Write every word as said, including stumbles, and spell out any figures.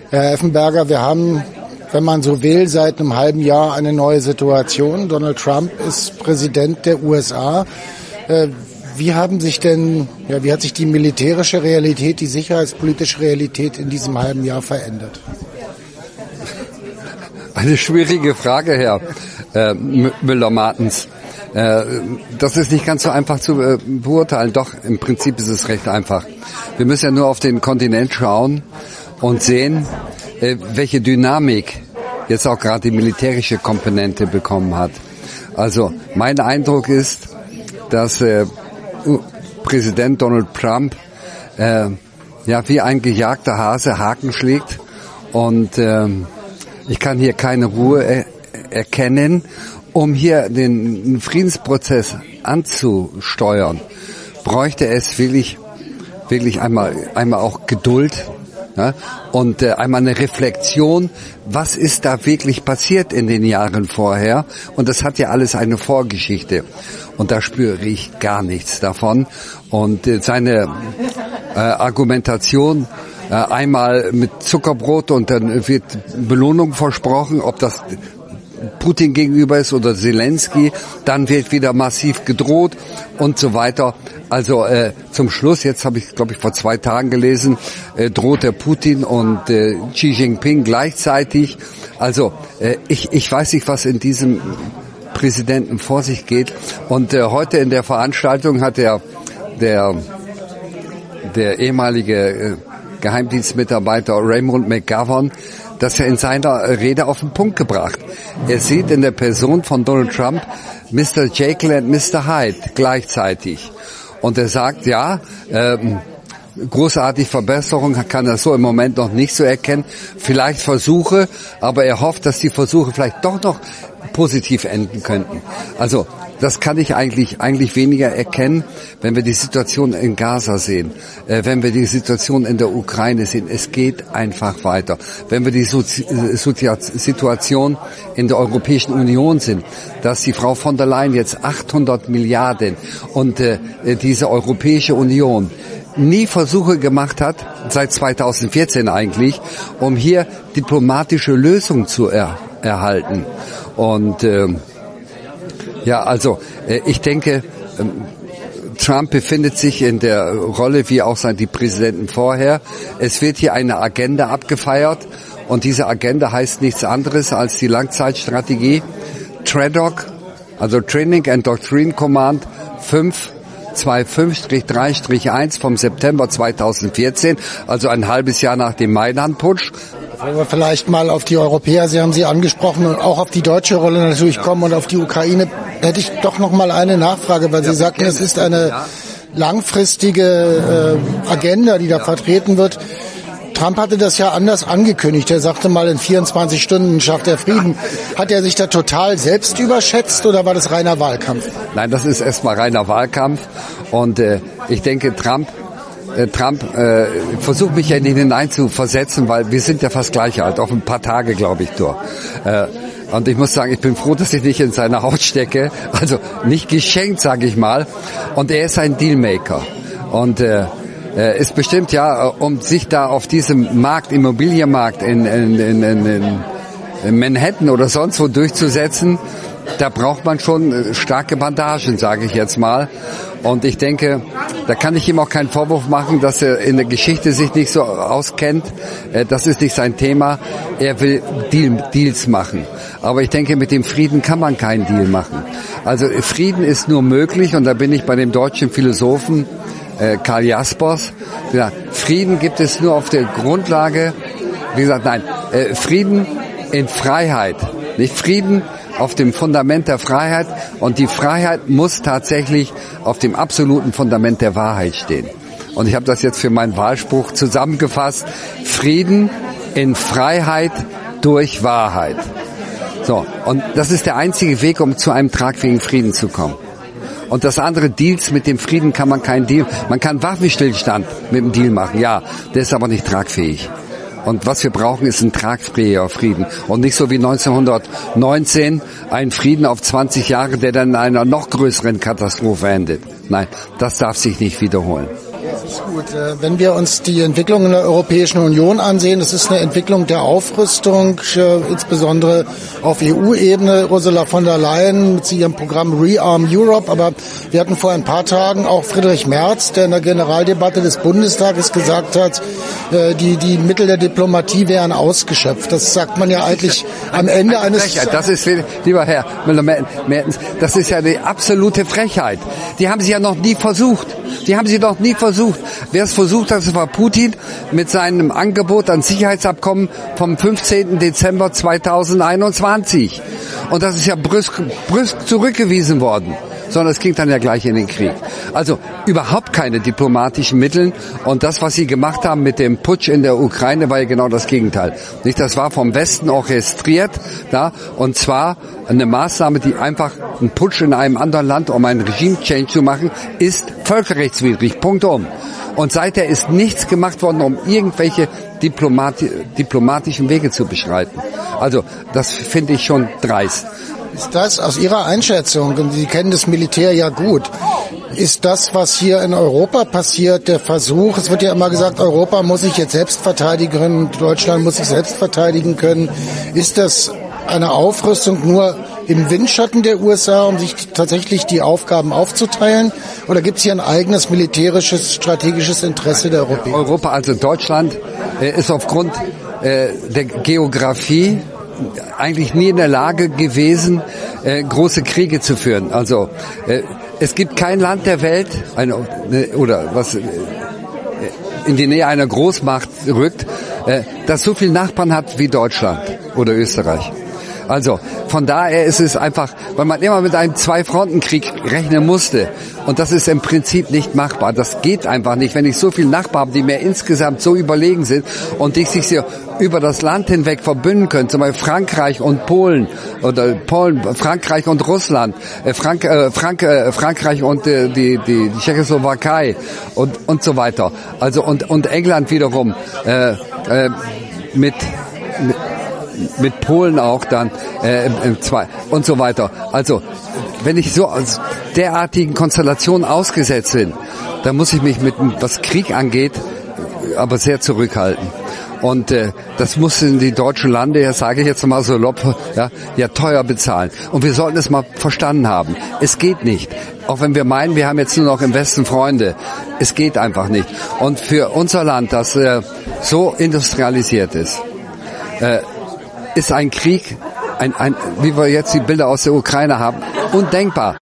Herr Effenberger, wir haben, wenn man so will, seit einem halben Jahr eine neue Situation. Donald Trump ist Präsident der U S A. Wie haben sich denn, ja, wie hat sich die militärische Realität, die sicherheitspolitische Realität in diesem halben Jahr verändert? Eine schwierige Frage, Herr äh, Müller-Martens. Äh, das ist nicht ganz so einfach zu äh, beurteilen. Doch, im Prinzip ist es recht einfach. Wir müssen ja nur auf den Kontinent schauen und sehen, äh, welche Dynamik jetzt auch gerade die militärische Komponente bekommen hat. Also mein Eindruck ist, dass äh, Präsident Donald Trump äh, ja wie ein gejagter Hase Haken schlägt und äh, ich kann hier keine Ruhe er- erkennen, um hier den Friedensprozess anzusteuern. Bräuchte es wirklich, wirklich einmal, einmal auch Geduld, ja, und äh, einmal eine Reflexion, was ist da wirklich passiert in den Jahren vorher? Und das hat ja alles eine Vorgeschichte. Und da spüre ich gar nichts davon. Und äh, seine äh, Argumentation, äh, einmal mit Zuckerbrot und dann wird Belohnung versprochen, ob das Putin gegenüber ist oder Zelensky, dann wird wieder massiv gedroht und so weiter. Also äh, zum Schluss, jetzt habe ich, glaube ich, vor zwei Tagen gelesen, äh, droht der Putin und äh, Xi Jinping gleichzeitig. Also äh, ich, ich weiß nicht, was in diesem Präsidenten vor sich geht. Und äh, heute in der Veranstaltung hat der der der ehemalige äh, Geheimdienstmitarbeiter Raymond McGovern das ja in seiner Rede auf den Punkt gebracht. Er sieht in der Person von Donald Trump Mister Jekyll und Mister Hyde gleichzeitig. Und er sagt, ja, ähm, großartig Verbesserung kann er so im Moment noch nicht so erkennen. Vielleicht Versuche, aber er hofft, dass die Versuche vielleicht doch noch positiv enden könnten. Also das kann ich eigentlich eigentlich weniger erkennen, wenn wir die Situation in Gaza sehen, äh, wenn wir die Situation in der Ukraine sehen. Es geht einfach weiter. Wenn wir die Sozi- Situation in der Europäischen Union sehen, dass die Frau von der Leyen jetzt achthundert Milliarden und äh, diese Europäische Union nie Versuche gemacht hat, seit zweitausendvierzehn eigentlich, um hier diplomatische Lösungen zu er- erhalten. Und äh, ja, also äh, ich denke, ähm, Trump befindet sich in der Rolle wie auch sein die Präsidenten vorher. Es wird hier eine Agenda abgefeiert und diese Agenda heißt nichts anderes als die Langzeitstrategie TRADOC, also Training and Doctrine Command fünf zwei fünf drei eins vom September zweitausendvierzehn, also ein halbes Jahr nach dem Maidan-Putsch. Wollen wir vielleicht mal auf die Europäer, Sie haben sie angesprochen, und auch auf die deutsche Rolle natürlich kommen und auf die Ukraine. Hätte ich doch noch mal eine Nachfrage, weil Sie ja, sagten, es ist eine ja. langfristige äh, Agenda, die da ja. vertreten wird. Trump hatte das ja anders angekündigt. Er sagte mal, in vierundzwanzig Stunden schafft er Frieden. Hat er sich da total selbst überschätzt oder war das reiner Wahlkampf? Nein, das ist erstmal reiner Wahlkampf. Und äh, ich denke, Trump äh, Trump äh, versucht mich ja in ihn hineinzuversetzen, weil wir sind ja fast gleich alt, auf ein paar Tage, glaube ich, durch. Äh, Und ich muss sagen, ich bin froh, dass ich nicht in seiner Haut stecke. Also nicht geschenkt, sage ich mal. Und er ist ein Dealmaker. Und äh, ist bestimmt ja, um sich da auf diesem Markt, Immobilienmarkt in, in, in, in, in Manhattan oder sonst wo durchzusetzen, da braucht man schon starke Bandagen, sage ich jetzt mal. Und ich denke, da kann ich ihm auch keinen Vorwurf machen, dass er in der Geschichte sich nicht so auskennt. Das ist nicht sein Thema. Er will Deal, Deals machen. Aber ich denke, mit dem Frieden kann man keinen Deal machen. Also Frieden ist nur möglich, und da bin ich bei dem deutschen Philosophen Karl Jaspers. Ja, Frieden gibt es nur auf der Grundlage, wie gesagt, nein, äh, Frieden in Freiheit, nicht Frieden auf dem Fundament der Freiheit, und die Freiheit muss tatsächlich auf dem absoluten Fundament der Wahrheit stehen. Und ich habe das jetzt für meinen Wahlspruch zusammengefasst: Frieden in Freiheit durch Wahrheit. So, und das ist der einzige Weg, um zu einem tragfähigen Frieden zu kommen. Und das andere, Deals, mit dem Frieden kann man keinen Deal, man kann Waffenstillstand mit dem Deal machen, ja, der ist aber nicht tragfähig. Und was wir brauchen, ist ein tragfähiger Frieden. Und nicht so wie neunzehnhundertneunzehn, ein Frieden auf zwanzig Jahre, der dann in einer noch größeren Katastrophe endet. Nein, das darf sich nicht wiederholen. Das ist gut. Wenn wir uns die Entwicklung in der Europäischen Union ansehen, das ist eine Entwicklung der Aufrüstung, insbesondere auf E U-Ebene. Ursula von der Leyen mit ihrem Programm Rearm Europe, aber wir hatten vor ein paar Tagen auch Friedrich Merz, der in der Generaldebatte des Bundestages gesagt hat, die, die Mittel der Diplomatie wären ausgeschöpft. Das sagt man ja eigentlich am Ende eines... Das ist, lieber Herr Müller-Mertens, das ist ja eine absolute Frechheit. Die haben sie ja noch nie versucht. Die haben sie doch nie versucht. Wer es versucht hat, das war Putin mit seinem Angebot an Sicherheitsabkommen vom fünfzehnten Dezember zweitausendeinundzwanzig. Und das ist ja brüsk, brüsk zurückgewiesen worden. Sondern es ging dann ja gleich in den Krieg. Also überhaupt keine diplomatischen Mittel. Und das, was sie gemacht haben mit dem Putsch in der Ukraine, war ja genau das Gegenteil. Nicht, das war vom Westen orchestriert, da, und zwar eine Maßnahme, die einfach ein Putsch in einem anderen Land, um einen Regime-Change zu machen, ist völkerrechtswidrig. Punkt um. Und seither ist nichts gemacht worden, um irgendwelche Diplomati- diplomatischen Wege zu beschreiten. Also das finde ich schon dreist. Ist das aus Ihrer Einschätzung, und Sie kennen das Militär ja gut, ist das, was hier in Europa passiert, der Versuch, es wird ja immer gesagt, Europa muss sich jetzt selbst verteidigen können, Deutschland muss sich selbst verteidigen können, ist das eine Aufrüstung nur im Windschatten der U S A, um sich tatsächlich die Aufgaben aufzuteilen, oder gibt es hier ein eigenes militärisches, strategisches Interesse der Europäer? Europa, also Deutschland, äh, ist aufgrund äh, der Geografie eigentlich nie in der Lage gewesen, äh, große Kriege zu führen. Also äh, es gibt kein Land der Welt, eine, oder was äh, in die Nähe einer Großmacht rückt, äh, das so viele Nachbarn hat wie Deutschland oder Österreich. Also von daher ist es einfach, weil man immer mit einem Zwei-Fronten-Krieg rechnen musste. Und das ist im Prinzip nicht machbar. Das geht einfach nicht, wenn ich so viele Nachbarn habe, die mir insgesamt so überlegen sind und die sich so über das Land hinweg verbünden können, zum Beispiel Frankreich und Polen oder Polen, Frankreich und Russland, äh, Frank, äh, Frank, äh, Frankreich und äh, die, die, die Tschechoslowakei und und so weiter. Also und und England wiederum äh, äh, mit, mit mit Polen auch dann äh, im zwei und so weiter. Also wenn ich so aus derartigen Konstellationen ausgesetzt bin, dann muss ich mich mit, was Krieg angeht, aber sehr zurückhalten. Und äh, das mussten die deutschen Lande, ja sage ich jetzt mal salopp, ja, ja teuer bezahlen. Und wir sollten es mal verstanden haben. Es geht nicht. Auch wenn wir meinen, wir haben jetzt nur noch im Westen Freunde. Es geht einfach nicht. Und für unser Land, das äh, so industrialisiert ist, äh, ist ein Krieg, ein, ein, wie wir jetzt die Bilder aus der Ukraine haben, undenkbar.